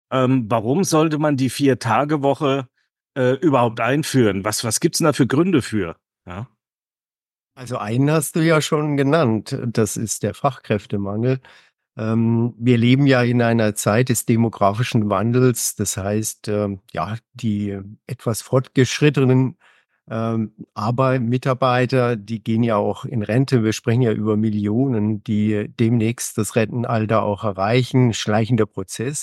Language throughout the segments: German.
Warum sollte man die Vier-Tage-Woche überhaupt einführen? Was gibt's denn da für Gründe für? Ja? Also einen hast du ja schon genannt, das ist der Fachkräftemangel. Wir leben ja in einer Zeit des demografischen Wandels. Das heißt, ja, die etwas fortgeschrittenen Mitarbeiter, die gehen ja auch in Rente. Wir sprechen ja über Millionen, die demnächst das Rentenalter auch erreichen. Schleichender Prozess.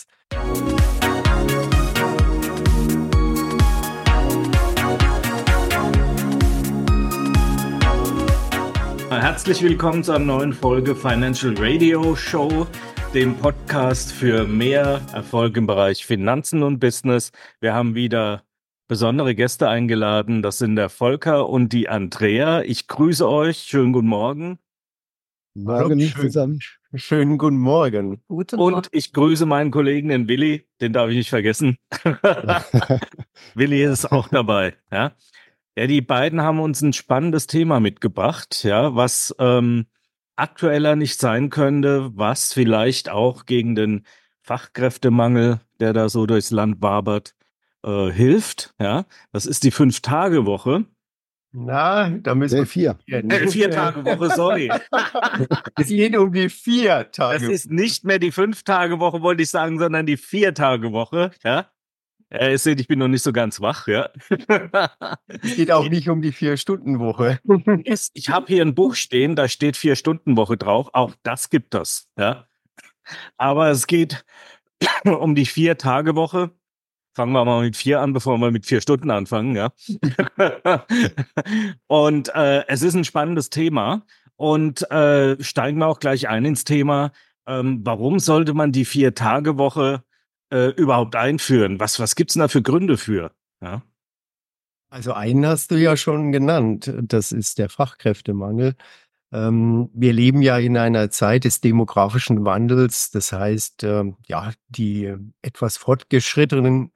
Herzlich willkommen zu einer neuen Folge Financial Radio Show, dem Podcast für mehr Erfolg im Bereich Finanzen und Business. Wir haben wieder besondere Gäste eingeladen. Das sind der Volker und die Andrea. Ich grüße euch. Schönen guten Morgen. Hallo, Morgen zusammen. schönen guten Morgen. Guten Morgen. Und ich grüße meinen Kollegen, den Willi. Den darf ich nicht vergessen. Willi ist auch dabei. Ja. Ja, die beiden haben uns ein spannendes Thema mitgebracht, ja, was aktueller nicht sein könnte, was vielleicht auch gegen den Fachkräftemangel, der da so durchs Land wabert, hilft. Ja, das ist die 5-Tage-Woche. Na, da müssen wir 4. 4-Tage-Woche, sorry. Es geht um die 4 Das Tage. ist nicht mehr die 5-Tage-Woche, wollte ich sagen, sondern die 4-Tage-Woche. Ja, ihr seht, ich bin noch nicht so ganz wach. Ja. Es geht auch nicht um die 4-Stunden-Woche. Ich habe hier ein Buch stehen, da steht 4-Stunden-Woche drauf. Auch das gibt es. Ja. Aber es geht um die 4-Tage-Woche. Fangen wir mal mit 4 an, bevor wir mit 4 Stunden anfangen. Ja. Und es ist ein spannendes Thema. Und steigen wir auch gleich ein ins Thema. Warum sollte man die 4-Tage-Woche überhaupt einführen? Was gibt's denn da für Gründe für? Ja. Also einen hast du ja schon genannt, das ist der Fachkräftemangel. Wir leben ja in einer Zeit des demografischen Wandels. Das heißt, ja, die etwas fortgeschrittenen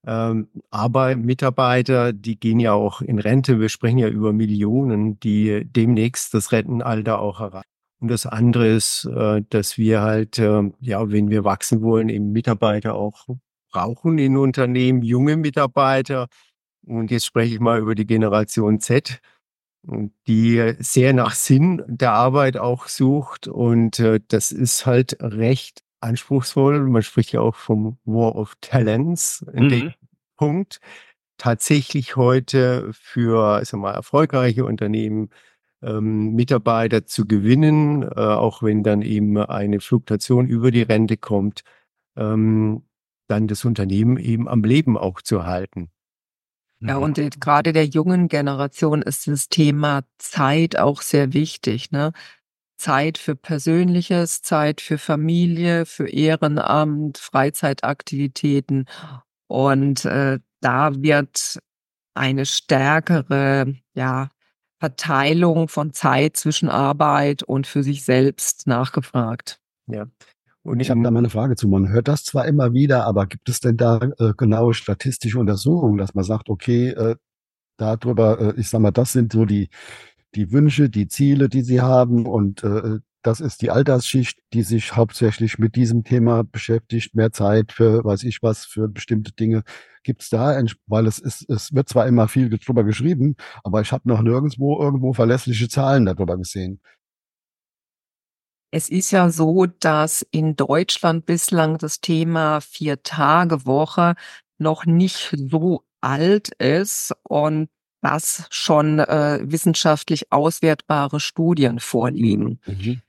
Mitarbeiter, die gehen ja auch in Rente. Wir sprechen ja über Millionen, die demnächst das Rentenalter auch erreichen. Und das andere ist, dass wir halt, ja, wenn wir wachsen wollen, eben Mitarbeiter auch brauchen in Unternehmen, junge Mitarbeiter. Und jetzt spreche ich mal über die Generation Z, die sehr nach Sinn der Arbeit auch sucht. Und das ist halt recht anspruchsvoll. Man spricht ja auch vom War of Talents in dem Punkt. Tatsächlich heute für, sagen wir mal, erfolgreiche Unternehmen Mitarbeiter zu gewinnen, auch wenn dann eben eine Fluktuation über die Rente kommt, dann das Unternehmen eben am Leben auch zu halten. Ja, und gerade der jungen Generation ist das Thema Zeit auch sehr wichtig, ne? Zeit für Persönliches, Zeit für Familie, für Ehrenamt, Freizeitaktivitäten. Und da wird eine stärkere, ja, Verteilung von Zeit zwischen Arbeit und für sich selbst nachgefragt. Ja. Und Ich habe da mal eine Frage zu. Man hört das zwar immer wieder, aber gibt es denn da genaue statistische Untersuchungen, dass man sagt, okay, darüber, ich sag mal, das sind so die Wünsche, die Ziele, die sie haben und das ist die Altersschicht, die sich hauptsächlich mit diesem Thema beschäftigt, mehr Zeit für, weiß ich was, für bestimmte Dinge. Gibt's da, weil es wird zwar immer viel drüber geschrieben, aber ich habe noch nirgendwo irgendwo verlässliche Zahlen darüber gesehen. Es ist ja so, dass in Deutschland bislang das Thema 4-Tage-Woche noch nicht so alt ist und dass schon wissenschaftlich auswertbare Studien vorliegen.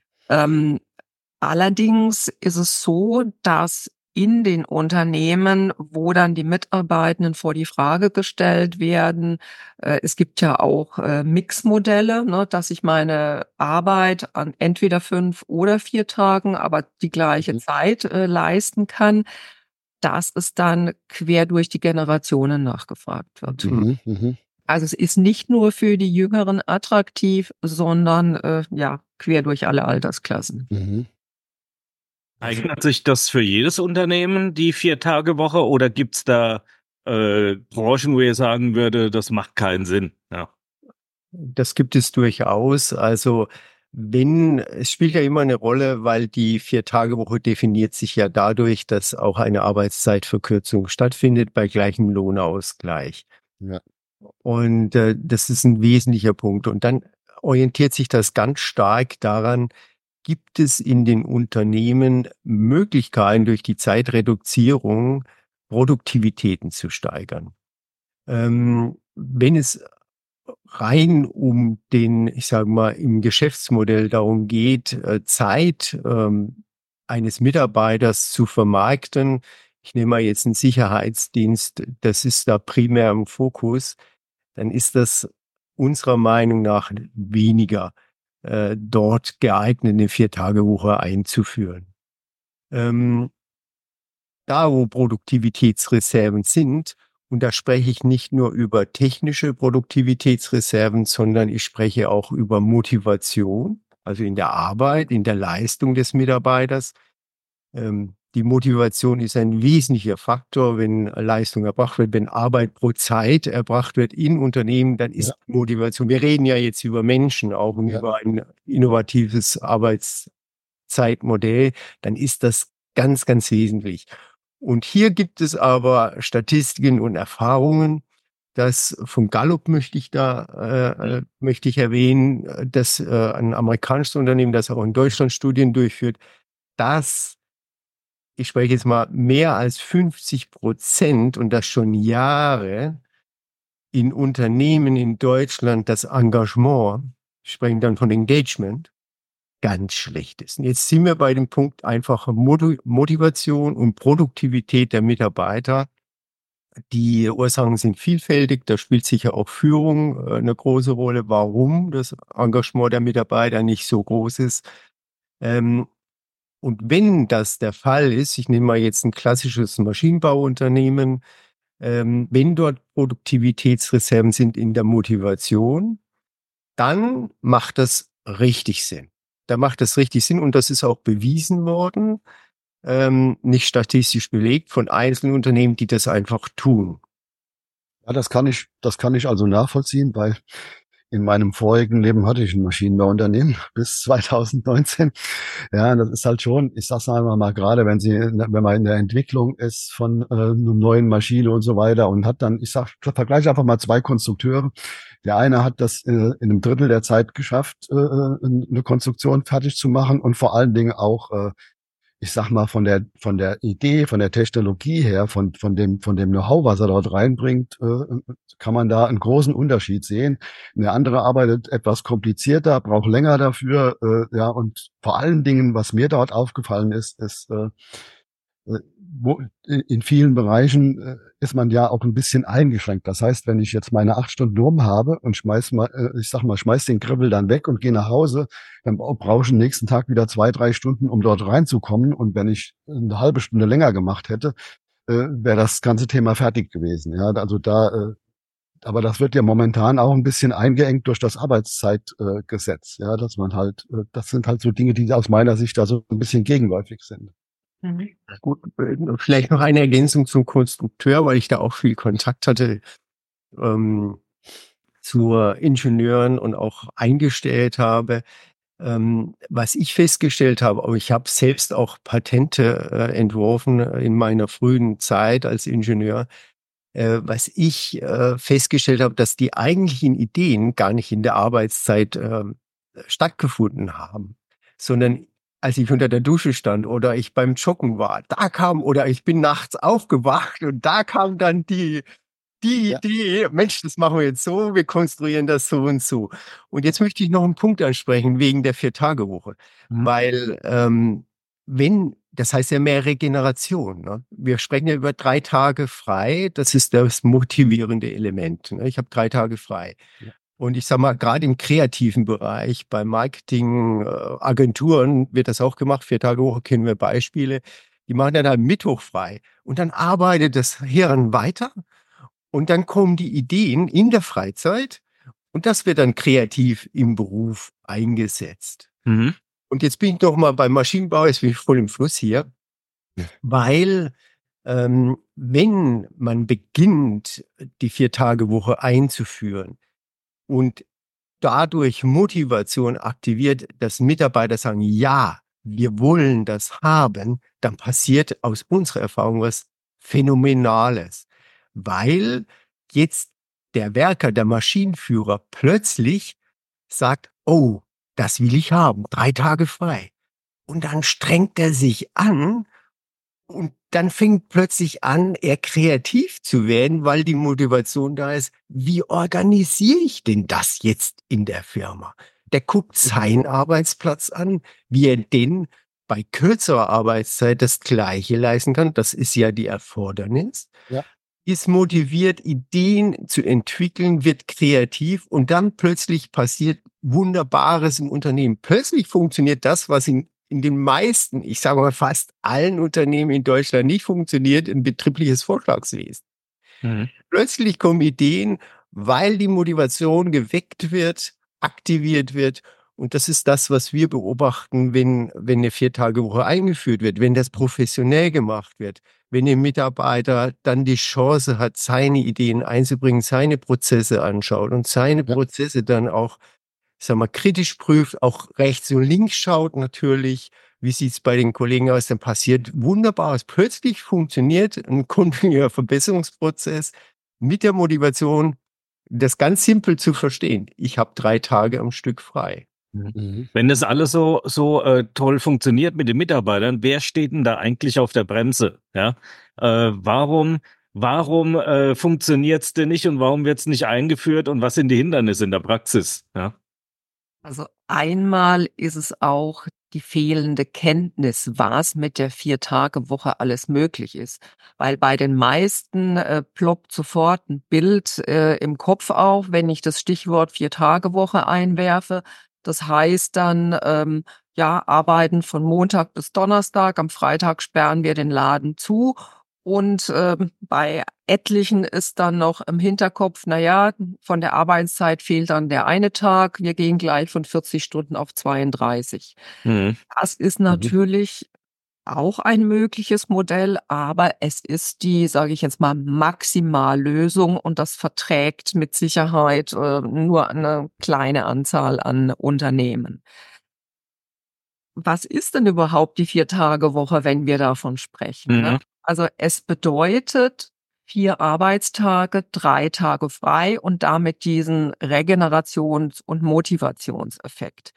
Allerdings ist es so, dass in den Unternehmen, wo dann die Mitarbeitenden vor die Frage gestellt werden, es gibt ja auch Mixmodelle, ne, dass ich meine Arbeit an entweder 5 oder 4 Tagen, aber die gleiche Zeit leisten kann, dass es dann quer durch die Generationen nachgefragt wird. Also es ist nicht nur für die Jüngeren attraktiv, sondern ja, quer durch alle Altersklassen. Eignet sich das für jedes Unternehmen, die 4-Tage-Woche, oder gibt's da Branchen, wo ihr sagen würde, das macht keinen Sinn? Ja. Das gibt es durchaus. Also Es spielt ja immer eine Rolle, weil die 4-Tage-Woche definiert sich ja dadurch, dass auch eine Arbeitszeitverkürzung stattfindet bei gleichem Lohnausgleich. Ja. Und das ist ein wesentlicher Punkt. Und dann orientiert sich das ganz stark daran, gibt es in den Unternehmen Möglichkeiten, durch die Zeitreduzierung Produktivitäten zu steigern. Wenn es rein um ich sage mal, im Geschäftsmodell darum geht, Zeit eines Mitarbeiters zu vermarkten, ich nehme mal jetzt einen Sicherheitsdienst, das ist da primär im Fokus, dann ist das unserer Meinung nach weniger dort geeignet, eine 4-Tage-Woche einzuführen. Da, wo Produktivitätsreserven sind, und da spreche ich nicht nur über technische Produktivitätsreserven, sondern ich spreche auch über Motivation, also in der Arbeit, in der Leistung des Mitarbeiters. Die Motivation ist ein wesentlicher Faktor, wenn Leistung erbracht wird, wenn Arbeit pro Zeit erbracht wird in Unternehmen, dann ist Motivation. Wir reden ja jetzt über Menschen auch und über ein innovatives Arbeitszeitmodell, dann ist das ganz, ganz wesentlich. Und hier gibt es aber Statistiken und Erfahrungen, dass vom Gallup möchte ich erwähnen, dass ein amerikanisches Unternehmen, das auch in Deutschland Studien durchführt, dass, ich spreche jetzt mal, mehr als 50% und das schon Jahre in Unternehmen in Deutschland das Engagement, wir sprechen dann von Engagement, ganz schlecht ist. Und jetzt sind wir bei dem Punkt einfache Motivation und Produktivität der Mitarbeiter. Die Ursachen sind vielfältig, da spielt sicher auch Führung eine große Rolle, warum das Engagement der Mitarbeiter nicht so groß ist. Und wenn das der Fall ist, ich nehme mal jetzt ein klassisches Maschinenbauunternehmen, wenn dort Produktivitätsreserven sind in der Motivation, dann macht das richtig Sinn. Da macht das richtig Sinn und das ist auch bewiesen worden, nicht statistisch belegt von einzelnen Unternehmen, die das einfach tun. Ja, das kann ich also nachvollziehen, weil in meinem vorigen Leben hatte ich ein Maschinenbauunternehmen bis 2019. Ja, das ist halt schon, ich sag's einfach mal, gerade wenn man in der Entwicklung ist von einer neuen Maschine und so weiter und hat dann, vergleiche einfach mal zwei Konstrukteure. Der eine hat das in einem Drittel der Zeit geschafft, eine Konstruktion fertig zu machen und vor allen Dingen auch ich sag mal, von der Idee, von der Technologie her, von dem Know-how, was er dort reinbringt, kann man da einen großen Unterschied sehen. Eine andere arbeitet etwas komplizierter, braucht länger dafür, ja, und vor allen Dingen, was mir dort aufgefallen ist, in vielen Bereichen ist man ja auch ein bisschen eingeschränkt. Das heißt, wenn ich jetzt meine 8 Stunden rum habe und schmeiß den Kribbel dann weg und gehe nach Hause, dann brauche ich den nächsten Tag wieder 2, 3 Stunden, um dort reinzukommen. Und wenn ich eine halbe Stunde länger gemacht hätte, wäre das ganze Thema fertig gewesen. Ja, also aber das wird ja momentan auch ein bisschen eingeengt durch das Arbeitszeitgesetz. Ja, dass man halt, das sind halt so Dinge, die aus meiner Sicht da so ein bisschen gegenläufig sind. Gut, vielleicht noch eine Ergänzung zum Konstrukteur, weil ich da auch viel Kontakt hatte zu Ingenieuren und auch eingestellt habe. Was ich festgestellt habe, aber ich habe selbst auch Patente entworfen in meiner frühen Zeit als Ingenieur, was ich festgestellt habe, dass die eigentlichen Ideen gar nicht in der Arbeitszeit stattgefunden haben, sondern als ich unter der Dusche stand oder ich beim Joggen war, oder ich bin nachts aufgewacht und da kam dann die Idee, Mensch, das machen wir jetzt so, wir konstruieren das so und so. Und jetzt möchte ich noch einen Punkt ansprechen wegen der 4-Tage-Woche, weil das heißt ja mehr Regeneration. Ne? Wir sprechen ja über 3 Tage frei, das ist das motivierende Element. Ne? Ich habe 3 Tage frei. Ja. Und ich sage mal, gerade im kreativen Bereich, bei Marketing, Agenturen wird das auch gemacht. 4-Tage-Woche kennen wir Beispiele. Die machen dann halt Mittwoch frei. Und dann arbeitet das Hirn weiter. Und dann kommen die Ideen in der Freizeit. Und das wird dann kreativ im Beruf eingesetzt. Mhm. Und jetzt bin ich noch mal beim Maschinenbau, jetzt bin ich voll im Fluss hier. Weil wenn man beginnt, die 4-Tage-Woche einzuführen, und dadurch Motivation aktiviert, dass Mitarbeiter sagen, ja, wir wollen das haben, dann passiert aus unserer Erfahrung was Phänomenales. Weil jetzt der Werker, der Maschinenführer plötzlich sagt, oh, das will ich haben, 3 Tage frei. Und dann strengt er sich an und dann fängt plötzlich an, er kreativ zu werden, weil die Motivation da ist, wie organisiere ich denn das jetzt in der Firma? Der guckt seinen Arbeitsplatz an, wie er denn bei kürzerer Arbeitszeit das Gleiche leisten kann. Das ist ja die Erfordernis. Ja. Ist motiviert, Ideen zu entwickeln, wird kreativ und dann plötzlich passiert Wunderbares im Unternehmen. Plötzlich funktioniert das, was in den meisten, ich sage mal fast allen Unternehmen in Deutschland nicht funktioniert, ein betriebliches Vorschlagswesen. Plötzlich kommen Ideen, weil die Motivation geweckt wird, aktiviert wird. Und das ist das, was wir beobachten, wenn eine 4-Tage-Woche eingeführt wird, wenn das professionell gemacht wird, wenn der Mitarbeiter dann die Chance hat, seine Ideen einzubringen, seine Prozesse anschaut und seine Prozesse dann auch, ich sag mal, kritisch prüft, auch rechts und links schaut natürlich. Wie sieht's bei den Kollegen aus? Dann passiert Wunderbares. Plötzlich funktioniert ein kontinuierlicher Verbesserungsprozess mit der Motivation, das ganz simpel zu verstehen. Ich habe 3 Tage am Stück frei. Wenn das alles so toll funktioniert mit den Mitarbeitern, wer steht denn da eigentlich auf der Bremse? Ja, warum funktioniert's denn nicht und warum wird's nicht eingeführt und was sind die Hindernisse in der Praxis? Ja. Also einmal ist es auch die fehlende Kenntnis, was mit der 4-Tage-Woche alles möglich ist. Weil bei den meisten ploppt sofort ein Bild im Kopf auf, wenn ich das Stichwort 4-Tage-Woche einwerfe. Das heißt dann, arbeiten von Montag bis Donnerstag, am Freitag sperren wir den Laden zu. Und bei etlichen ist dann noch im Hinterkopf, von der Arbeitszeit fehlt dann der eine Tag, wir gehen gleich von 40 Stunden auf 32. Das ist natürlich auch ein mögliches Modell, aber es ist die, sage ich jetzt mal, Maximallösung und das verträgt mit Sicherheit nur eine kleine Anzahl an Unternehmen. Was ist denn überhaupt die 4-Tage-Woche, wenn wir davon sprechen? Ne? Also es bedeutet 4 Arbeitstage, 3 Tage frei und damit diesen Regenerations- und Motivationseffekt.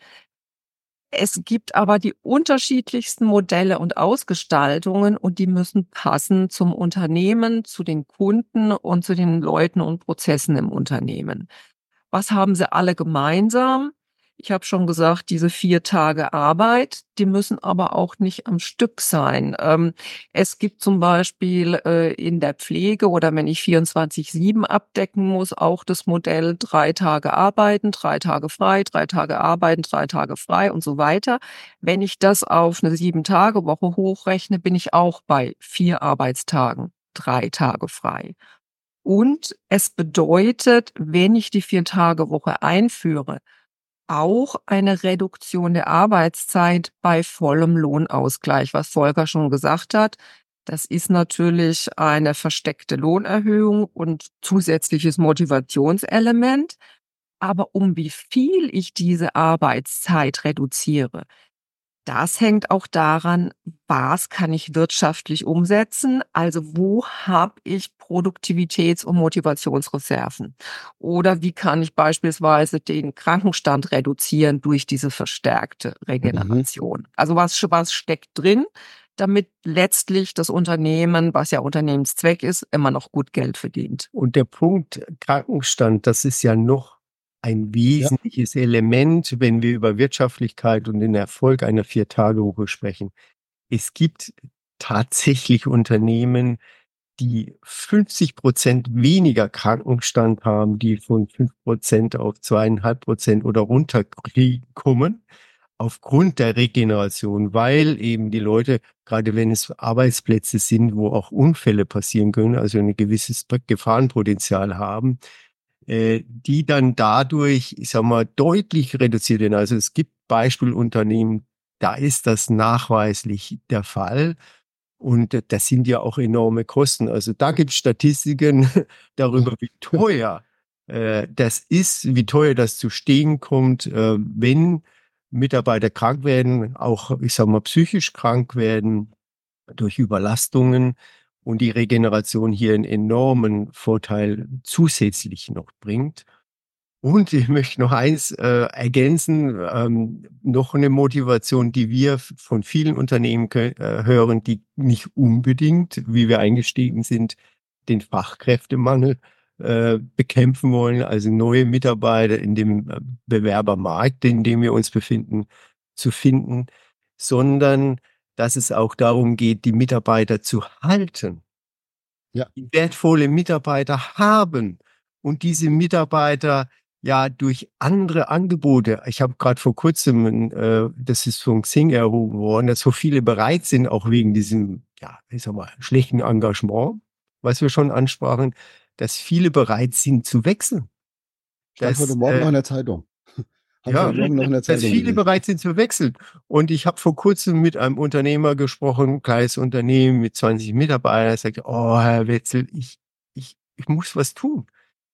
Es gibt aber die unterschiedlichsten Modelle und Ausgestaltungen und die müssen passen zum Unternehmen, zu den Kunden und zu den Leuten und Prozessen im Unternehmen. Was haben sie alle gemeinsam? Ich habe schon gesagt, diese 4 Tage Arbeit, die müssen aber auch nicht am Stück sein. Es gibt zum Beispiel in der Pflege oder wenn ich 24/7 abdecken muss, auch das Modell 3 Tage arbeiten, 3 Tage frei, 3 Tage arbeiten, 3 Tage frei und so weiter. Wenn ich das auf eine 7-Tage-Woche hochrechne, bin ich auch bei 4 Arbeitstagen, 3 Tage frei. Und es bedeutet, wenn ich die 4-Tage-Woche einführe, auch eine Reduktion der Arbeitszeit bei vollem Lohnausgleich, was Volker schon gesagt hat. Das ist natürlich eine versteckte Lohnerhöhung und zusätzliches Motivationselement. Aber um wie viel ich diese Arbeitszeit reduziere, das hängt auch daran, was kann ich wirtschaftlich umsetzen? Also wo habe ich Produktivitäts- und Motivationsreserven? Oder wie kann ich beispielsweise den Krankenstand reduzieren durch diese verstärkte Regeneration? Also was steckt drin, damit letztlich das Unternehmen, was ja Unternehmenszweck ist, immer noch gut Geld verdient? Und der Punkt Krankenstand, das ist ja noch ein wesentliches Element, wenn wir über Wirtschaftlichkeit und den Erfolg einer 4-Tage-Woche sprechen. Es gibt tatsächlich Unternehmen, die 50% weniger Krankenstand haben, die von 5% auf 2,5% oder runterkommen, aufgrund der Regeneration, weil eben die Leute, gerade wenn es Arbeitsplätze sind, wo auch Unfälle passieren können, also ein gewisses Gefahrenpotenzial haben, die dann dadurch, ich sag mal, deutlich reduziert werden. Also es gibt Beispielunternehmen, da ist das nachweislich der Fall. Und das sind ja auch enorme Kosten. Also da gibt es Statistiken darüber, wie teuer Das ist, wie teuer das zu stehen kommt, wenn Mitarbeiter krank werden, auch, ich sag mal, psychisch krank werden durch Überlastungen und die Regeneration hier einen enormen Vorteil zusätzlich noch bringt. Und ich möchte noch eins ergänzen, noch eine Motivation, die wir von vielen Unternehmen hören, die nicht unbedingt, wie wir eingestiegen sind, den Fachkräftemangel bekämpfen wollen, also neue Mitarbeiter in dem Bewerbermarkt, in dem wir uns befinden, zu finden, sondern dass es auch darum geht, die Mitarbeiter zu halten, Ja. die wertvolle Mitarbeiter haben und diese Mitarbeiter ja durch andere Angebote. Ich habe gerade vor kurzem, das ist von Xing erhoben worden, dass so viele bereit sind, auch wegen diesem, ja, ich sag mal, schlechten Engagement, was wir schon ansprachen, dass viele bereit sind zu wechseln. Stand heute Morgen noch in der Zeitung. Ja, dass viele bereit sind zu wechseln. Und ich habe vor kurzem mit einem Unternehmer gesprochen, kleines Unternehmen mit 20 Mitarbeitern, er sagte, oh, Herr Wetzel, ich muss was tun.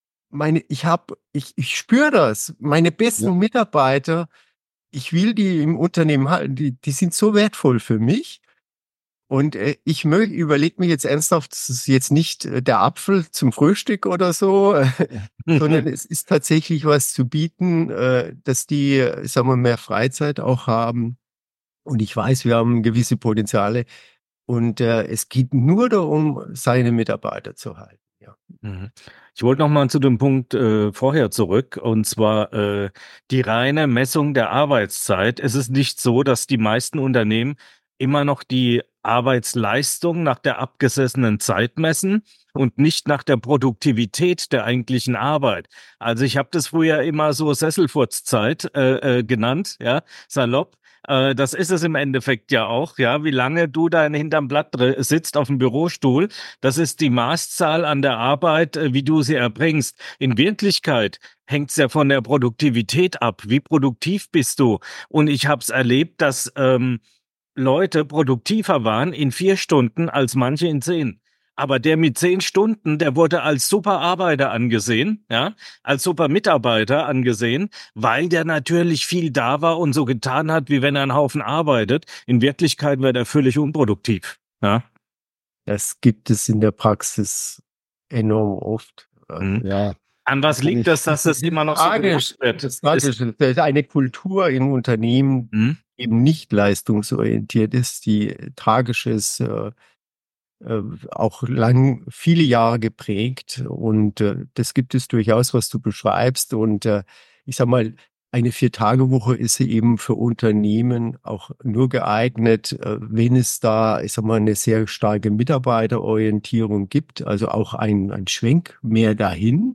Ich spüre das. Meine besten Mitarbeiter, ich will die im Unternehmen halten, die sind so wertvoll für mich. Und ich überlege mir jetzt ernsthaft, das ist jetzt nicht der Apfel zum Frühstück oder so, sondern es ist tatsächlich was zu bieten, dass die, sagen wir, mehr Freizeit auch haben. Und ich weiß, wir haben gewisse Potenziale. Und es geht nur darum, seine Mitarbeiter zu halten. Ja. Ich wollte noch mal zu dem Punkt vorher zurück, und zwar die reine Messung der Arbeitszeit. Es ist nicht so, dass die meisten Unternehmen immer noch die Arbeitsleistung nach der abgesessenen Zeit messen und nicht nach der Produktivität der eigentlichen Arbeit. Also ich habe das früher immer so Sesselfurzzeit genannt, ja, salopp. Das ist es im Endeffekt ja auch, ja, wie lange du da hinterm Blatt sitzt auf dem Bürostuhl, das ist die Maßzahl an der Arbeit, wie du sie erbringst. In Wirklichkeit hängt's ja von der Produktivität ab. Wie produktiv bist du? Und ich habe es erlebt, dass Leute produktiver waren in 4 Stunden als manche in 10. Aber der mit 10 Stunden, der wurde als super Arbeiter angesehen, ja, als super Mitarbeiter angesehen, weil der natürlich viel da war und so getan hat, wie wenn er einen Haufen arbeitet. In Wirklichkeit wäre der völlig unproduktiv, ja. Das gibt es in der Praxis enorm oft. Ja. An was liegt das, dass das immer noch so gemacht wird? Das ist eine Kultur in Unternehmen, eben nicht leistungsorientiert ist, die tragisches auch viele Jahre geprägt. Und das gibt es durchaus, was du beschreibst. Und ich sag mal, eine 4-Tage-Woche ist eben für Unternehmen auch nur geeignet, wenn es da, ich sag mal, eine sehr starke Mitarbeiterorientierung gibt, also auch ein Schwenk mehr dahin.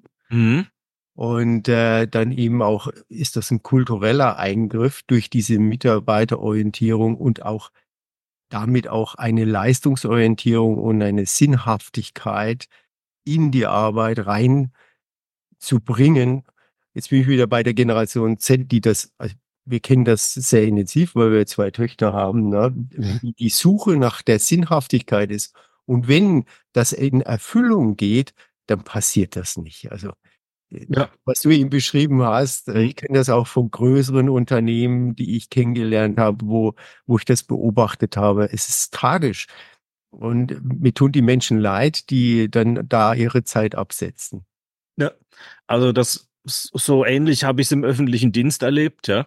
Und dann eben auch ist das ein kultureller Eingriff durch diese Mitarbeiterorientierung und auch damit auch eine Leistungsorientierung und eine Sinnhaftigkeit in die Arbeit reinzubringen. Jetzt bin ich wieder bei der Generation Z, also wir kennen das sehr intensiv, weil wir 2 Töchter haben, ne? Wie die Suche nach der Sinnhaftigkeit ist. Und wenn das in Erfüllung geht, dann passiert das nicht. Also was du eben beschrieben hast, ich kenne das auch von größeren Unternehmen, die ich kennengelernt habe, wo ich das beobachtet habe. Es ist tragisch. Und mir tun die Menschen leid, die dann da ihre Zeit absetzen. Ja, also das so ähnlich habe ich es im öffentlichen Dienst erlebt, ja.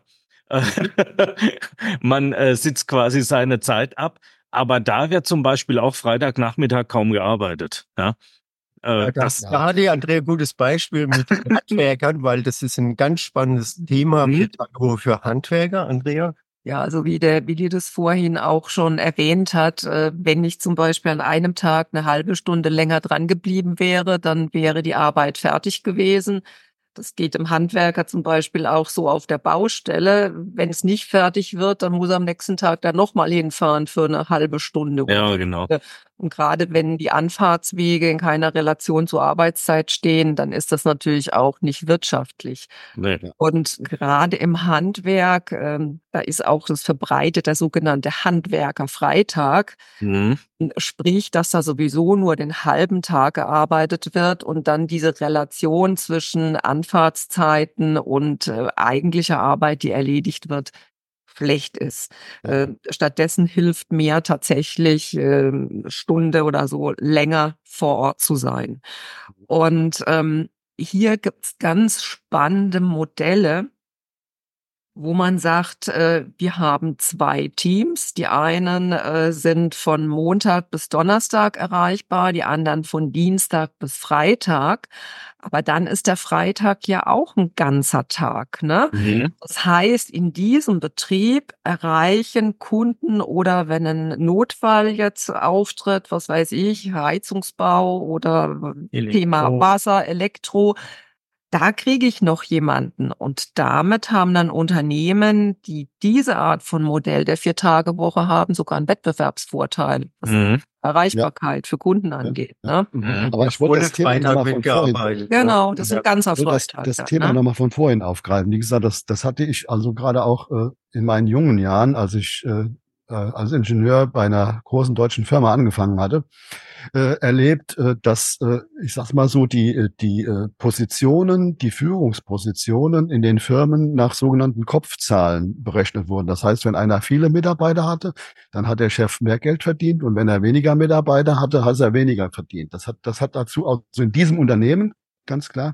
Man sitzt quasi seine Zeit ab, aber da wird zum Beispiel auch Freitagnachmittag kaum gearbeitet, ja. Da hatte Andrea ein gutes Beispiel mit Handwerkern, weil das ist ein ganz spannendes Thema für Handwerker, Andrea. Ja, also wie die das vorhin auch schon erwähnt hat, wenn ich zum Beispiel an einem Tag eine halbe Stunde länger dran geblieben wäre, dann wäre die Arbeit fertig gewesen. Das geht im Handwerker zum Beispiel auch so auf der Baustelle. Wenn es nicht fertig wird, dann muss er am nächsten Tag dann nochmal hinfahren für eine halbe Stunde. Ja, genau. Und gerade wenn die Anfahrtswege in keiner Relation zur Arbeitszeit stehen, dann ist das natürlich auch nicht wirtschaftlich. Nee. Und gerade im Handwerk, da ist auch das verbreitet, der sogenannte Handwerkerfreitag. Mhm. Sprich, dass da sowieso nur den halben Tag gearbeitet wird und dann diese Relation zwischen Anfahrtszeiten und eigentlicher Arbeit, die erledigt wird, schlecht ist. Stattdessen hilft mehr tatsächlich, Stunde oder so länger vor Ort zu sein. Und hier gibt's ganz spannende Modelle, wo man sagt, wir haben 2 Teams. Die einen sind von Montag bis Donnerstag erreichbar, die anderen von Dienstag bis Freitag. Aber dann ist der Freitag ja auch ein ganzer Tag, ne? Mhm. Das heißt, in diesem Betrieb erreichen Kunden oder wenn ein Notfall jetzt auftritt, was weiß ich, Heizungsbau oder Thema Wasser, Elektro, da kriege ich noch jemanden. Und damit haben dann Unternehmen, die diese Art von Modell der 4-Tage-Woche haben, sogar einen Wettbewerbsvorteil, was Erreichbarkeit für Kunden angeht. Ne? Aber ich wollte das Thema nochmal von vorhin. Genau, das ist ein ganzer Freitag. Das Thema nochmal von vorhin aufgreifen. Wie gesagt, das hatte ich also gerade auch in meinen jungen Jahren, als ich als Ingenieur bei einer großen deutschen Firma angefangen hatte, erlebt, dass, ich sag's mal so, die Positionen, die Führungspositionen in den Firmen nach sogenannten Kopfzahlen berechnet wurden. Das heißt, wenn einer viele Mitarbeiter hatte, dann hat der Chef mehr Geld verdient und wenn er weniger Mitarbeiter hatte, hat er weniger verdient. Das hat dazu, also in diesem Unternehmen, ganz klar,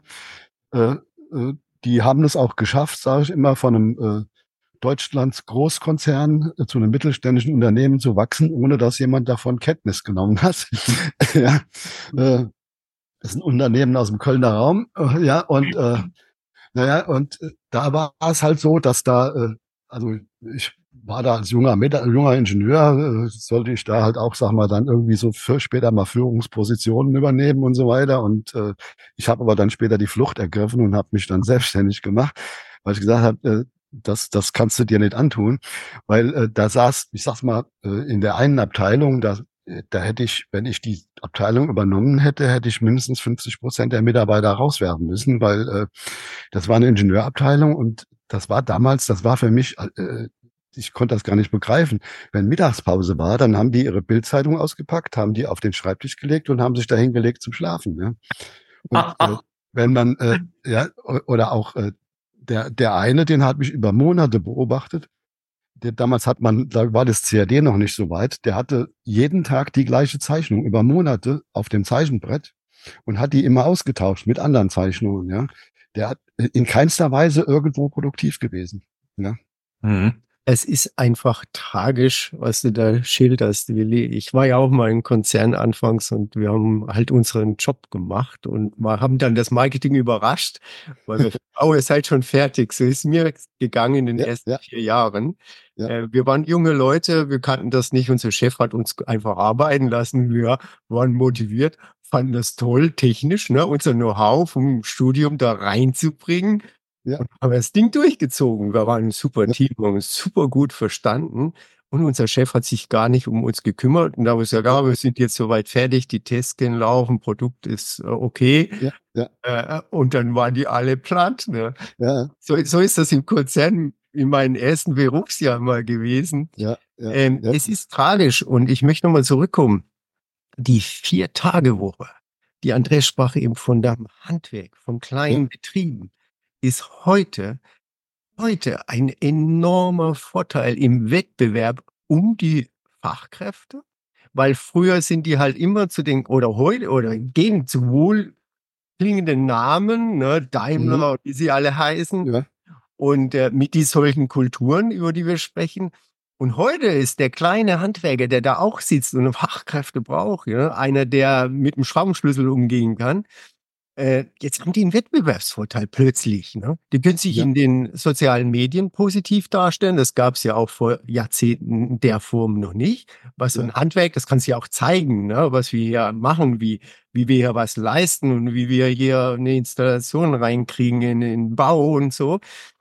die haben es auch geschafft, sage ich immer, von einem Deutschlands Großkonzern zu einem mittelständischen Unternehmen zu wachsen, ohne dass jemand davon Kenntnis genommen hat. Ja, das ist ein Unternehmen aus dem Kölner Raum. Ja, und da war es halt so, dass da, also ich war da als junger Ingenieur, sollte ich da halt auch, sag mal, dann irgendwie so für später mal Führungspositionen übernehmen und so weiter. Und ich habe aber dann später die Flucht ergriffen und habe mich dann selbstständig gemacht, weil ich gesagt habe, das kannst du dir nicht antun, weil da saß, ich sag's mal, in der einen Abteilung, da hätte ich, wenn ich die Abteilung übernommen hätte, hätte ich mindestens 50% der Mitarbeiter rauswerfen müssen, weil das war eine Ingenieurabteilung und das war damals, das war für mich, ich konnte das gar nicht begreifen. Wenn Mittagspause war, dann haben die ihre Bildzeitung ausgepackt, haben die auf den Schreibtisch gelegt und haben sich da hingelegt zum Schlafen. Ja? Und wenn man, oder auch der eine, den hat mich über Monate beobachtet. Damals da war das CAD noch nicht so weit. Der hatte jeden Tag die gleiche Zeichnung über Monate auf dem Zeichenbrett und hat die immer ausgetauscht mit anderen Zeichnungen. Ja, der hat in keinster Weise irgendwo produktiv gewesen. Ja. Mhm. Es ist einfach tragisch, was du da schilderst, Willi. Ich war ja auch mal im Konzern anfangs und wir haben halt unseren Job gemacht und wir haben dann das Marketing überrascht, weil wir, ihr seid schon fertig. So ist mir gegangen in den ersten 4 Jahren. Ja. Wir waren junge Leute, wir kannten das nicht. Unser Chef hat uns einfach arbeiten lassen. Wir waren motiviert, fanden das toll, technisch, ne, unser Know-how vom Studium da reinzubringen. Ja. Und haben das Ding durchgezogen. Wir waren ein super Team, wir haben uns super gut verstanden. Und unser Chef hat sich gar nicht um uns gekümmert. Und da haben wir gesagt, wir sind jetzt soweit fertig, die Tests können laufen, Produkt ist okay. Und dann waren die alle platt. Ne? Ja. So ist das im Konzern in meinem ersten Berufsjahr mal gewesen. Es ist tragisch. Und ich möchte nochmal zurückkommen. Die 4-Tage-Woche, die Andreas sprach eben von dem Handwerk, von kleinen Betrieben, ist heute ein enormer Vorteil im Wettbewerb um die Fachkräfte, weil früher sind die halt immer gehen zu wohlklingenden Namen, ne, Daimler, wie sie alle heißen, und mit solchen Kulturen, über die wir sprechen. Und heute ist der kleine Handwerker, der da auch sitzt und Fachkräfte braucht, einer, der mit dem Schraubenschlüssel umgehen kann. Jetzt haben die einen Wettbewerbsvorteil plötzlich. Ne? Die können sich in den sozialen Medien positiv darstellen. Das gab es ja auch vor Jahrzehnten in der Form noch nicht. Was so ein Handwerk, das kann sich ja auch zeigen, ne? Was wir hier machen, wie wir hier was leisten und wie wir hier eine Installation reinkriegen in den Bau und so.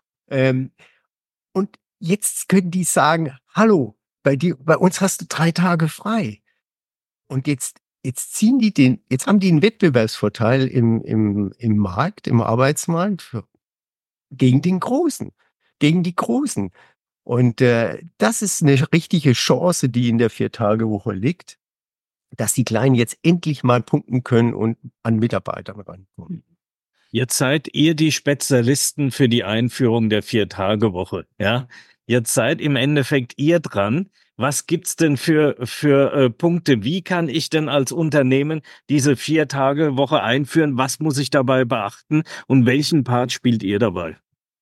Und jetzt können die sagen, hallo, bei uns hast du 3 Tage frei. Und jetzt jetzt haben die einen Wettbewerbsvorteil im Markt, im Arbeitsmarkt gegen die Großen. Und das ist eine richtige Chance, die in der 4-Tage-Woche liegt, dass die Kleinen jetzt endlich mal punkten können und an Mitarbeitern rankommen. Jetzt seid ihr die Spezialisten für die Einführung der 4-Tage-Woche, ja? Jetzt seid im Endeffekt ihr dran. Was gibt's denn für Punkte? Wie kann ich denn als Unternehmen diese 4-Tage-Woche einführen? Was muss ich dabei beachten? Und welchen Part spielt ihr dabei?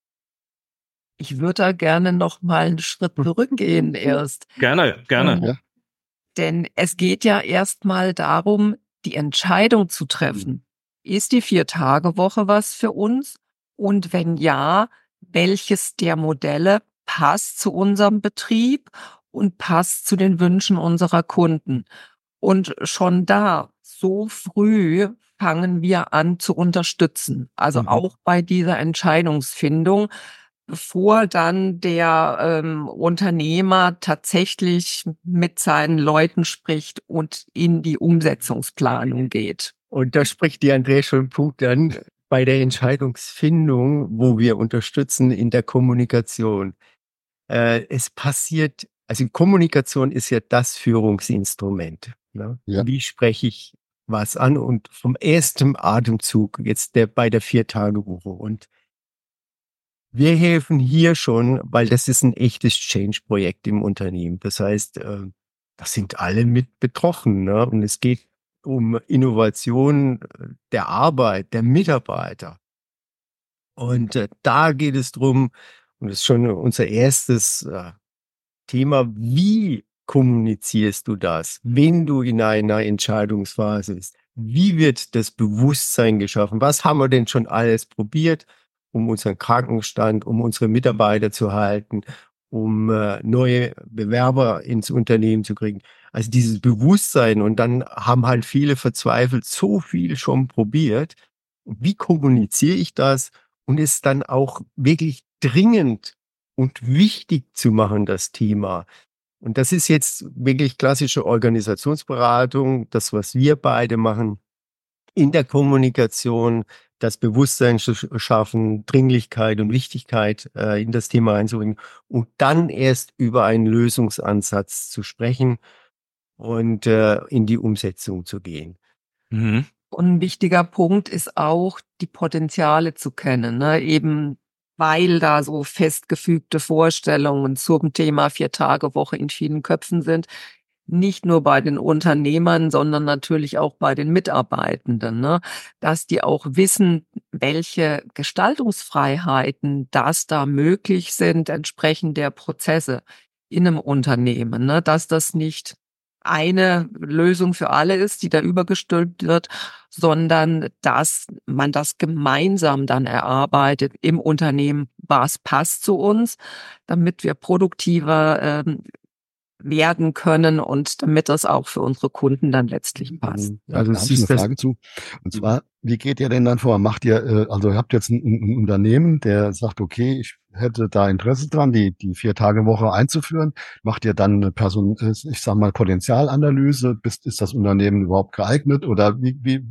Ich würde da gerne noch mal einen Schritt zurückgehen erst. Gerne. Ja. Denn es geht ja erstmal darum, die Entscheidung zu treffen. Ist die 4-Tage-Woche was für uns? Und wenn ja, welches der Modelle passt zu unserem Betrieb und passt zu den Wünschen unserer Kunden? Und schon da, so früh, fangen wir an zu unterstützen. Also auch bei dieser Entscheidungsfindung, bevor dann der Unternehmer tatsächlich mit seinen Leuten spricht und in die Umsetzungsplanung geht. Und da spricht die Andrea schon einen Punkt an bei der Entscheidungsfindung, wo wir unterstützen in der Kommunikation. Es passiert, also Kommunikation ist ja das Führungsinstrument. Ne? Ja. Wie spreche ich was an? Und vom ersten Atemzug jetzt bei der 4-Tage-Woche. Und wir helfen hier schon, weil das ist ein echtes Change-Projekt im Unternehmen. Das heißt, das sind alle mit betroffen. Ne? Und es geht um Innovation der Arbeit, der Mitarbeiter. Und da geht es drum, und das ist schon unser erstes Thema, wie kommunizierst du das, wenn du in einer Entscheidungsphase bist? Wie wird das Bewusstsein geschaffen? Was haben wir denn schon alles probiert, um unseren Krankenstand, um unsere Mitarbeiter zu halten, um neue Bewerber ins Unternehmen zu kriegen? Also dieses Bewusstsein, und dann haben halt viele verzweifelt so viel schon probiert. Wie kommuniziere ich das? Und es dann auch wirklich dringend und wichtig zu machen, das Thema. Und das ist jetzt wirklich klassische Organisationsberatung, das, was wir beide machen, in der Kommunikation, das Bewusstsein zu schaffen, Dringlichkeit und Wichtigkeit in das Thema einzubringen und dann erst über einen Lösungsansatz zu sprechen und in die Umsetzung zu gehen. Mhm. Und ein wichtiger Punkt ist auch, die Potenziale zu kennen, ne? Eben weil da so festgefügte Vorstellungen zum Thema 4-Tage-Woche in vielen Köpfen sind. Nicht nur bei den Unternehmern, sondern natürlich auch bei den Mitarbeitenden, ne? Dass die auch wissen, welche Gestaltungsfreiheiten das da möglich sind, entsprechend der Prozesse in einem Unternehmen, ne? Dass das nicht eine Lösung für alle ist, die da übergestülpt wird, sondern dass man das gemeinsam dann erarbeitet im Unternehmen, was passt zu uns, damit wir produktiver werden können und damit das auch für unsere Kunden dann letztlich passt. Also da habe ich eine Frage zu. Und zwar, wie geht ihr denn dann vor? Macht ihr, also ihr habt jetzt ein Unternehmen, der sagt, okay, ich hätte da Interesse dran, die 4-Tage-Woche einzuführen. Macht ihr dann eine ich sag mal, Potenzialanalyse? Ist das Unternehmen überhaupt geeignet? Oder wie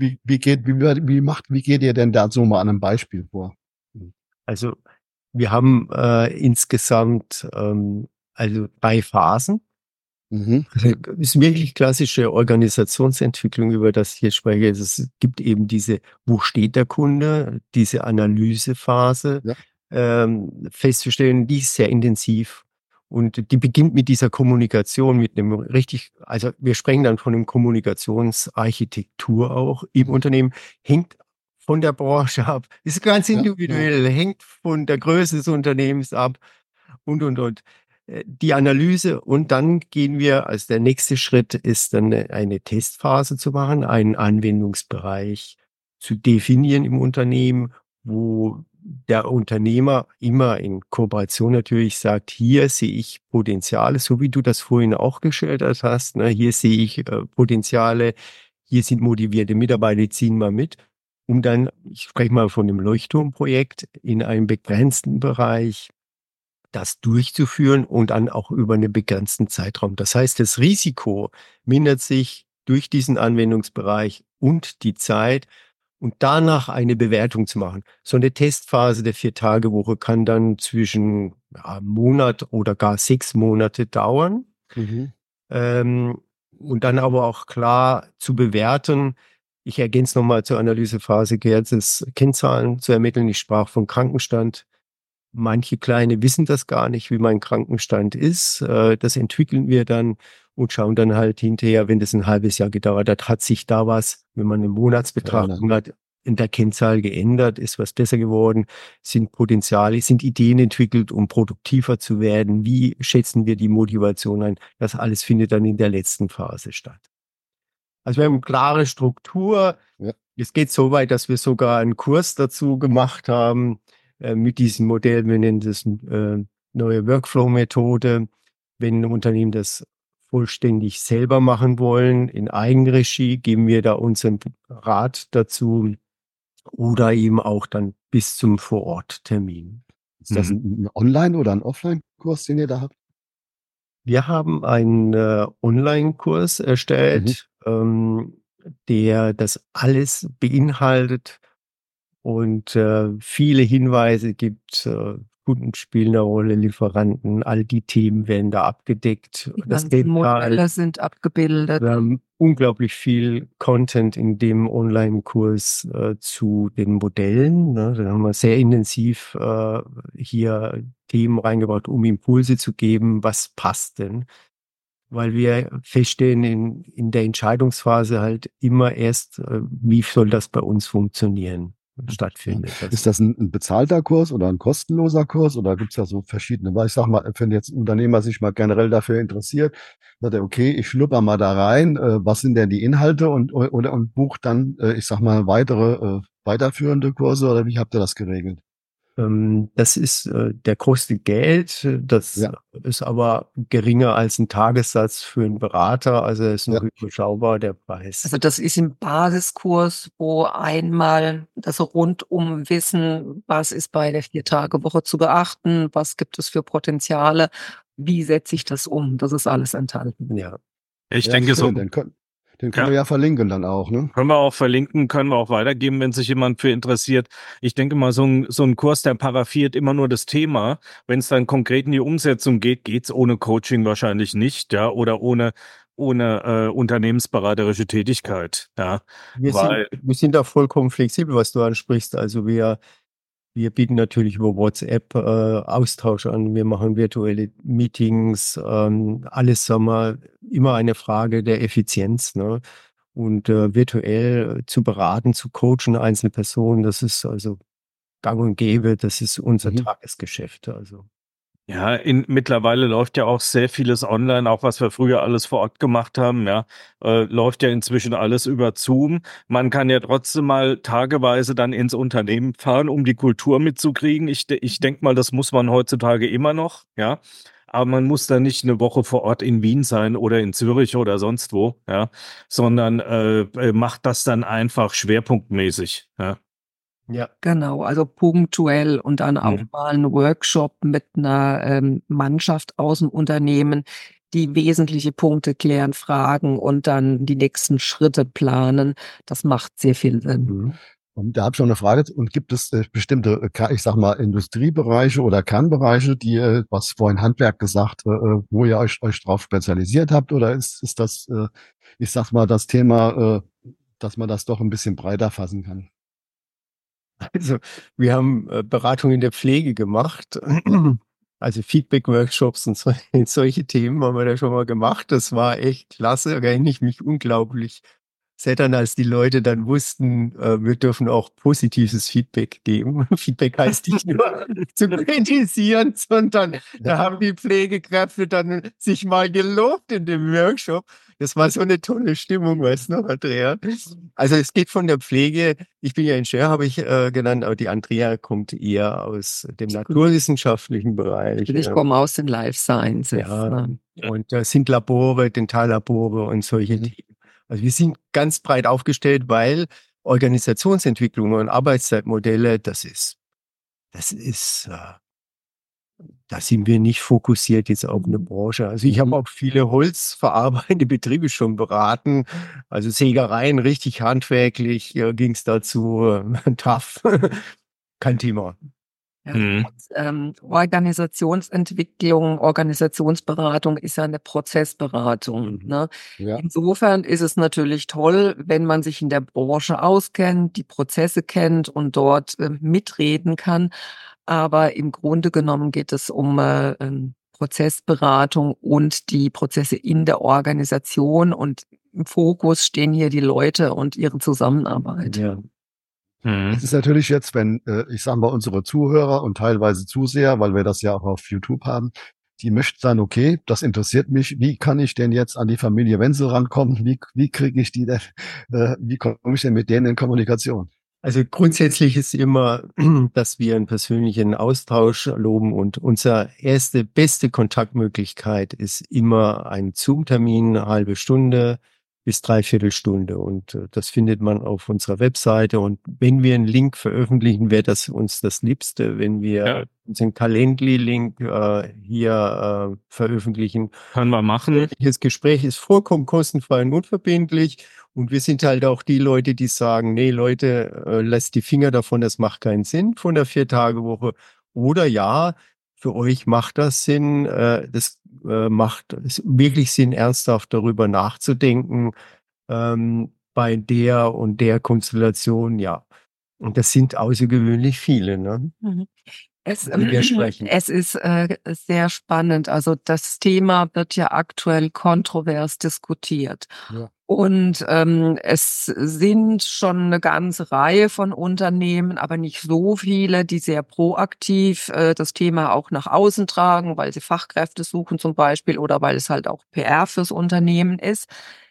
geht ihr denn da so mal an einem Beispiel vor? Also wir haben insgesamt also 3 Phasen. Also ist wirklich klassische Organisationsentwicklung, über das ich jetzt spreche. Es gibt eben diese, wo steht der Kunde, diese Analysephase, festzustellen, die ist sehr intensiv. Und die beginnt mit dieser Kommunikation, mit einem also wir sprechen dann von einem Kommunikationsarchitektur auch im Unternehmen, hängt von der Branche ab, ist ganz individuell, hängt von der Größe des Unternehmens ab und. Die Analyse, und dann gehen wir, als der nächste Schritt ist dann eine Testphase zu machen, einen Anwendungsbereich zu definieren im Unternehmen, wo der Unternehmer immer in Kooperation natürlich sagt, hier sehe ich Potenziale, so wie du das vorhin auch geschildert hast, ne? Hier sehe ich Potenziale, hier sind motivierte Mitarbeiter, die ziehen mal mit, um dann, ich spreche mal von dem Leuchtturmprojekt, in einem begrenzten Bereich das durchzuführen und dann auch über einen begrenzten Zeitraum. Das heißt, das Risiko mindert sich durch diesen Anwendungsbereich und die Zeit und danach eine Bewertung zu machen. So eine Testphase der 4-Tage-Woche kann dann zwischen einem Monat oder gar 6 Monate dauern. Und dann aber auch klar zu bewerten. Ich ergänze nochmal zur Analysephase, Gerd, es Kennzahlen zu ermitteln. Ich sprach von Krankenstand. Manche Kleine wissen das gar nicht, wie mein Krankenstand ist. Das entwickeln wir dann und schauen dann halt hinterher, wenn das ein halbes Jahr gedauert hat, hat sich da was, wenn man eine Monatsbetrachtung hat, in der Kennzahl geändert, ist was besser geworden, sind Potenziale, sind Ideen entwickelt, um produktiver zu werden, wie schätzen wir die Motivation ein, das alles findet dann in der letzten Phase statt. Also wir haben eine klare Struktur, es geht so weit, dass wir sogar einen Kurs dazu gemacht haben, mit diesem Modell, wir nennen das neue Workflow-Methode, wenn ein Unternehmen das vollständig selber machen wollen, in Eigenregie, geben wir da unseren Rat dazu oder eben auch dann bis zum Vororttermin. Ist das ein Online- oder ein Offline-Kurs, den ihr da habt? Wir haben einen Online-Kurs erstellt, der das alles beinhaltet und viele Hinweise gibt. Kunden spielen eine Rolle, Lieferanten, all die Themen werden da abgedeckt. Die ganzen Modelle sind abgebildet. Wir haben unglaublich viel Content in dem Online-Kurs zu den Modellen. Ne? Da haben wir sehr intensiv hier Themen reingebracht, um Impulse zu geben, was passt denn? Weil wir feststellen in der Entscheidungsphase halt immer erst, wie soll das bei uns funktionieren? Stattfindet. Ist das ein bezahlter Kurs oder ein kostenloser Kurs oder gibt es da so verschiedene? Weil ich sag mal, wenn jetzt ein Unternehmer sich mal generell dafür interessiert, sagt er, okay, ich schlupper mal da rein, was sind denn die Inhalte und bucht dann, ich sag mal, weitere weiterführende Kurse oder wie habt ihr das geregelt? Das ist, der kostet Geld, das ist aber geringer als ein Tagessatz für einen Berater, also ist noch überschaubar, der Preis. Also das ist im Basiskurs, wo einmal das Rundumwissen, was ist bei der 4-Tage-Woche zu beachten, was gibt es für Potenziale, wie setze ich das um, das ist alles enthalten. Ja. Ich denke so. Den können wir ja verlinken dann auch, ne? Können wir auch verlinken, können wir auch weitergeben, wenn sich jemand für interessiert. Ich denke mal, so ein Kurs, der paraphiert immer nur das Thema. Wenn es dann konkret in die Umsetzung geht, geht's ohne Coaching wahrscheinlich nicht, ja, oder ohne unternehmensberaterische Tätigkeit, ja. Wir sind da vollkommen flexibel, was du ansprichst. Also wir bieten natürlich über WhatsApp Austausch an. Wir machen virtuelle Meetings. Alles, sagen wir, immer eine Frage der Effizienz. Ne? Und virtuell zu beraten, zu coachen, einzelne Personen, das ist also gang und gäbe. Das ist unser Tagesgeschäft. Also. Ja, mittlerweile läuft ja auch sehr vieles online, auch was wir früher alles vor Ort gemacht haben, ja, läuft ja inzwischen alles über Zoom. Man kann ja trotzdem mal tageweise dann ins Unternehmen fahren, um die Kultur mitzukriegen. Ich denke mal, das muss man heutzutage immer noch, ja. Aber man muss da nicht eine Woche vor Ort in Wien sein oder in Zürich oder sonst wo, ja, sondern macht das dann einfach schwerpunktmäßig, ja. Ja, genau, also punktuell und dann auch mal einen Workshop mit einer Mannschaft aus dem Unternehmen, die wesentliche Punkte klären, fragen und dann die nächsten Schritte planen. Das macht sehr viel Sinn. Und da habe ich noch eine Frage. Und gibt es bestimmte, ich sag mal, Industriebereiche oder Kernbereiche, die, was vorhin Handwerk gesagt, wo ihr euch drauf spezialisiert habt? Oder ist das, ich sag mal, das Thema, dass man das doch ein bisschen breiter fassen kann? Also wir haben Beratung in der Pflege gemacht, also Feedback-Workshops und solche Themen haben wir da schon mal gemacht. Das war echt klasse, erinnere ich mich unglaublich sehr dann, als die Leute dann wussten, wir dürfen auch positives Feedback geben. Feedback heißt nicht nur zu kritisieren, sondern da haben die Pflegekräfte dann sich mal gelobt in dem Workshop. Das war so eine tolle Stimmung, weißt du noch, Andrea? Also es geht von der Pflege, ich bin ja Ingenieur, habe ich genannt, aber die Andrea kommt eher aus dem naturwissenschaftlichen Bereich. Ich komme aus den Life Sciences. Ja, und da sind Labore, Dentallabore und solche Themen. Also wir sind ganz breit aufgestellt, weil Organisationsentwicklung und Arbeitszeitmodelle, das ist Da sind wir nicht fokussiert jetzt auf eine Branche. Also ich habe auch viele holzverarbeitende Betriebe schon beraten. Also Sägereien, richtig handwerklich ging es dazu. Tough. Kein Thema. Ja, Mhm. Organisationsentwicklung, Organisationsberatung ist ja eine Prozessberatung. Ne? Ja. Insofern ist es natürlich toll, wenn man sich in der Branche auskennt, die Prozesse kennt und dort mitreden kann. Aber im Grunde genommen geht es um Prozessberatung und die Prozesse in der Organisation, und im Fokus stehen hier die Leute und ihre Zusammenarbeit. Ja. Mhm. Es ist natürlich jetzt, wenn, ich sage mal, unsere Zuhörer und teilweise Zuseher, weil wir das ja auch auf YouTube haben, die möchten dann, okay, das interessiert mich, wie kann ich denn jetzt an die Familie Wenzel rankommen? Wie kriege ich die denn, wie komme ich denn mit denen in Kommunikation? Also grundsätzlich ist immer, dass wir einen persönlichen Austausch loben, und unsere erste, beste Kontaktmöglichkeit ist immer ein Zoom-Termin, eine halbe Stunde bis dreiviertel Stunde, und das findet man auf unserer Webseite, und wenn wir einen Link veröffentlichen, wäre das uns das Liebste, wenn wir unseren Calendly-Link hier veröffentlichen. Können wir machen. Das Gespräch ist vollkommen kostenfrei und unverbindlich. Und wir sind halt auch die Leute, die sagen, nee, Leute, lasst die Finger davon, das macht keinen Sinn von der 4-Tage-Woche. Oder ja, für euch macht das Sinn, das macht es wirklich Sinn, ernsthaft darüber nachzudenken, bei der und der Konstellation, ja. Und das sind außergewöhnlich viele, ne? Mhm. Die wir sprechen. Es ist sehr spannend. Also das Thema wird ja aktuell kontrovers diskutiert. Ja. Und es sind schon eine ganze Reihe von Unternehmen, aber nicht so viele, die sehr proaktiv das Thema auch nach außen tragen, weil sie Fachkräfte suchen zum Beispiel oder weil es halt auch PR fürs Unternehmen ist.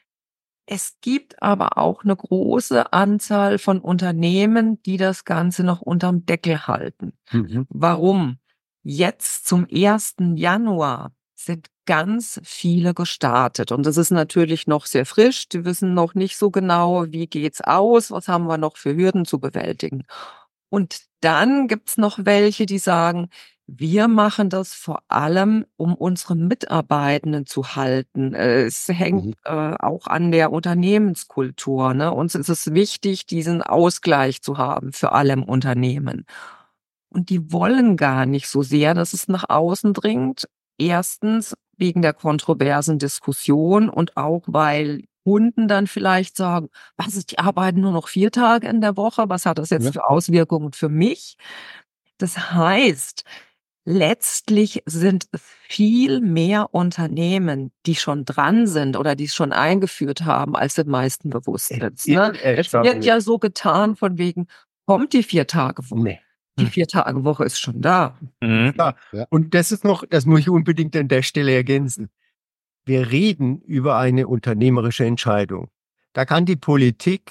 Es gibt aber auch eine große Anzahl von Unternehmen, die das Ganze noch unterm Deckel halten. Warum? Jetzt zum 1. Januar sind ganz viele gestartet. Und das ist natürlich noch sehr frisch. Die wissen noch nicht so genau, wie geht's aus, was haben wir noch für Hürden zu bewältigen. Und dann gibt's noch welche, die sagen, wir machen das vor allem, um unsere Mitarbeitenden zu halten. Es hängt auch an der Unternehmenskultur. Ne? Uns ist es wichtig, diesen Ausgleich zu haben für alle im Unternehmen. Und die wollen gar nicht so sehr, dass es nach außen dringt. Erstens wegen der kontroversen Diskussion und auch, weil Kunden dann vielleicht sagen, was ist, die arbeiten nur noch 4 Tage in der Woche, was hat das jetzt für Auswirkungen für mich? Das heißt, letztlich sind es viel mehr Unternehmen, die schon dran sind oder die es schon eingeführt haben, als den meisten bewusst ist. Ne? Es wird ja so getan von wegen, kommt die 4-Tage-Woche. Nee. Die 4-Tage-Woche ist schon da. Mhm. Ja. Und das ist noch, das muss ich unbedingt an der Stelle ergänzen. Wir reden über eine unternehmerische Entscheidung. Da kann die Politik,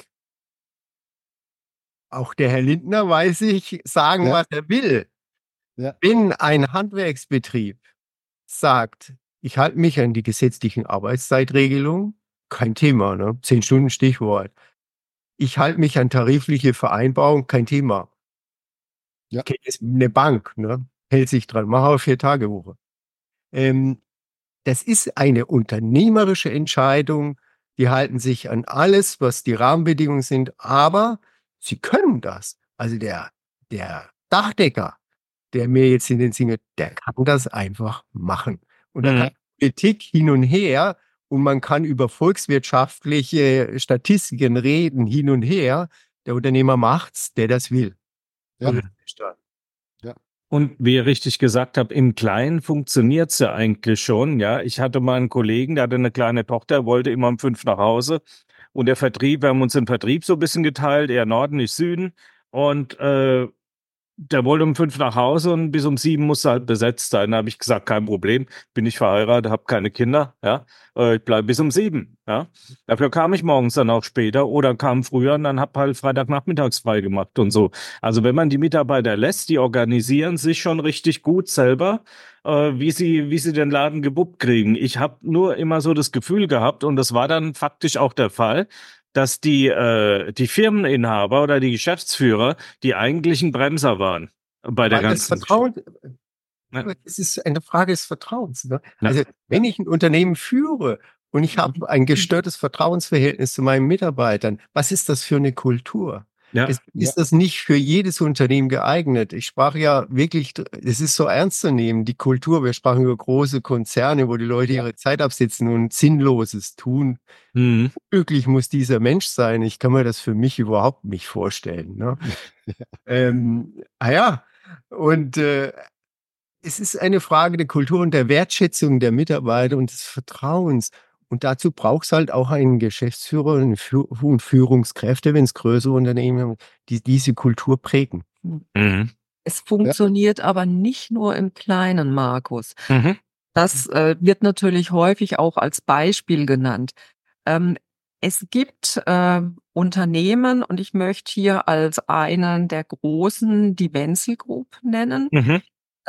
auch der Herr Lindner, weiß ich, sagen, was er will. Ja. Wenn ein Handwerksbetrieb sagt, ich halte mich an die gesetzlichen Arbeitszeitregelungen, kein Thema, ne? 10 Stunden Stichwort. Ich halte mich an tarifliche Vereinbarungen, kein Thema. Ja. Okay, ist eine Bank, ne? Hält sich dran, mach auf 4-Tage-Woche. Das ist eine unternehmerische Entscheidung. Die halten sich an alles, was die Rahmenbedingungen sind, aber sie können das. Also der Dachdecker, der mir jetzt in den Sinn geht, der kann das einfach machen. Und da kann Politik hin und her, und man kann über volkswirtschaftliche Statistiken reden, hin und her. Der Unternehmer macht's, der das will. Ja. Und wie ihr richtig gesagt habt, im Kleinen funktioniert's ja eigentlich schon. Ja, ich hatte mal einen Kollegen, der hatte eine kleine Tochter, wollte immer um 5 nach Hause. Und der Vertrieb, wir haben uns den Vertrieb so ein bisschen geteilt, eher Norden, nicht Süden. Und der wollte um 5 nach Hause und bis um 7 musste halt besetzt sein. Da habe ich gesagt, kein Problem, bin ich verheiratet, habe keine Kinder, ja, ich bleibe bis um 7, ja. Dafür kam ich morgens dann auch später oder kam früher und dann hab halt Freitagnachmittags frei gemacht und so. Also wenn man die Mitarbeiter lässt, die organisieren sich schon richtig gut selber, wie sie den Laden gewuppt kriegen. Ich habe nur immer so das Gefühl gehabt, und das war dann faktisch auch der Fall, dass die Firmeninhaber oder die Geschäftsführer die eigentlichen Bremser waren bei der ganzen Vertrauen, Ja. Es ist eine Frage des Vertrauens. Ne? Ja. Also wenn ich ein Unternehmen führe und ich habe ein gestörtes Vertrauensverhältnis zu meinen Mitarbeitern, was ist das für eine Kultur? Ja. Ist das nicht für jedes Unternehmen geeignet? Ich sprach ja wirklich, es ist so ernst zu nehmen, die Kultur. Wir sprachen über große Konzerne, wo die Leute ihre Zeit absitzen und Sinnloses tun. Mhm. Glücklich muss dieser Mensch sein. Ich kann mir das für mich überhaupt nicht vorstellen. Ne? Und es ist eine Frage der Kultur und der Wertschätzung der Mitarbeiter und des Vertrauens. Und dazu braucht es halt auch einen Geschäftsführer und Führungskräfte, wenn es größere Unternehmen haben, die diese Kultur prägen. Mhm. Es funktioniert aber nicht nur im Kleinen, Markus. Mhm. Das wird natürlich häufig auch als Beispiel genannt. Es gibt Unternehmen, und ich möchte hier als einen der großen die Wenzel Group nennen. Mhm.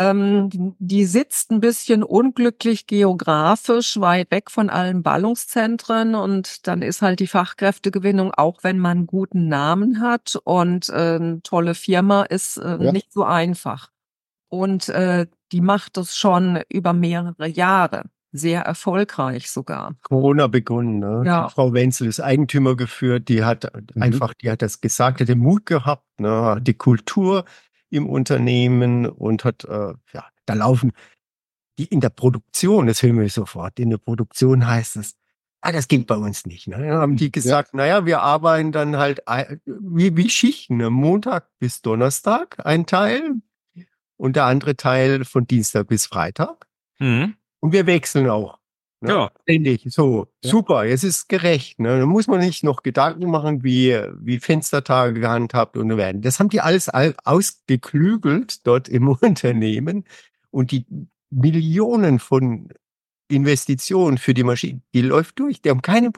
Die sitzt ein bisschen unglücklich geografisch weit weg von allen Ballungszentren, und dann ist halt die Fachkräftegewinnung, auch wenn man einen guten Namen hat und eine tolle Firma, ist nicht so einfach. Und die macht das schon über mehrere Jahre, sehr erfolgreich sogar. Corona begonnen, ne? Ja. Die Frau Wenzel ist Eigentümer geführt, die hat die hat das gesagt, hat den Mut gehabt, ne? Die Kultur im Unternehmen und hat, da laufen die in der Produktion, das hören wir sofort, in der Produktion heißt es, das geht bei uns nicht. Ne? Dann haben die gesagt, naja, wir arbeiten dann halt wie Schichten, ne? Montag bis Donnerstag ein Teil und der andere Teil von Dienstag bis Freitag. Mhm. Und wir wechseln auch. Ne? Ja. Ständig. So, super, jetzt ist es gerecht. Ne? Da muss man nicht noch Gedanken machen, wie Fenstertage gehandhabt und werden. Das haben die alles ausgeklügelt dort im Unternehmen. Und die Millionen von Investitionen für die Maschinen, die läuft durch. Die haben keine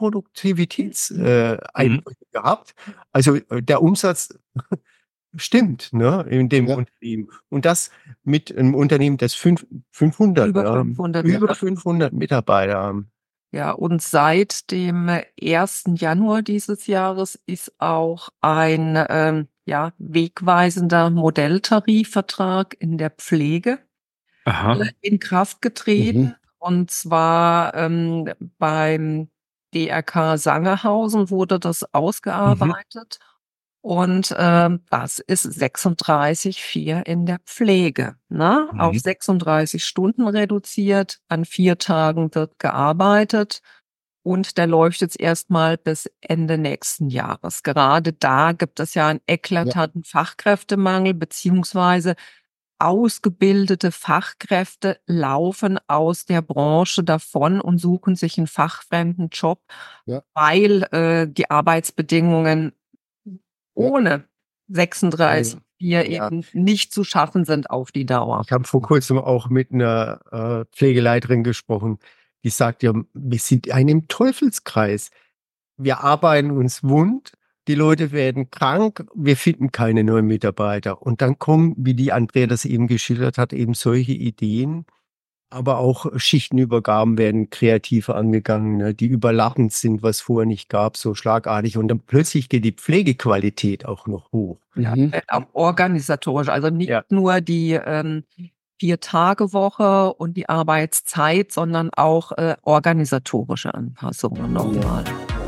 Produktivitätseinbrüche gehabt. Also der Umsatz stimmt, ne, in dem Unternehmen. Und das mit einem Unternehmen, das 500, Über 500, über 500 Mitarbeiter haben. Ja, und seit dem 1. Januar dieses Jahres ist auch ein wegweisender Modelltarifvertrag in der Pflege in Kraft getreten. Und zwar beim DRK Sangerhausen wurde das ausgearbeitet. Und das ist 36,4 in der Pflege, ne? Auf 36 Stunden reduziert, an 4 Tagen wird gearbeitet, und der läuft jetzt erstmal bis Ende nächsten Jahres. Gerade da gibt es ja einen eklatanten Fachkräftemangel, beziehungsweise ausgebildete Fachkräfte laufen aus der Branche davon und suchen sich einen fachfremden Job, weil die Arbeitsbedingungen ohne 36,4 eben nicht zu schaffen sind auf die Dauer. Ich habe vor kurzem auch mit einer Pflegeleiterin gesprochen, die sagt ja, wir sind in einem Teufelskreis. Wir arbeiten uns wund, die Leute werden krank, wir finden keine neuen Mitarbeiter. Und dann kommen, wie die Andrea das eben geschildert hat, eben solche Ideen. Aber auch Schichtenübergaben werden kreativer angegangen, ne, die überlappend sind, was vorher nicht gab, so schlagartig. Und dann plötzlich geht die Pflegequalität auch noch hoch. Ja, auch organisatorisch, also nicht nur die 4-Tage-Woche und die Arbeitszeit, sondern auch organisatorische Anpassungen nochmal.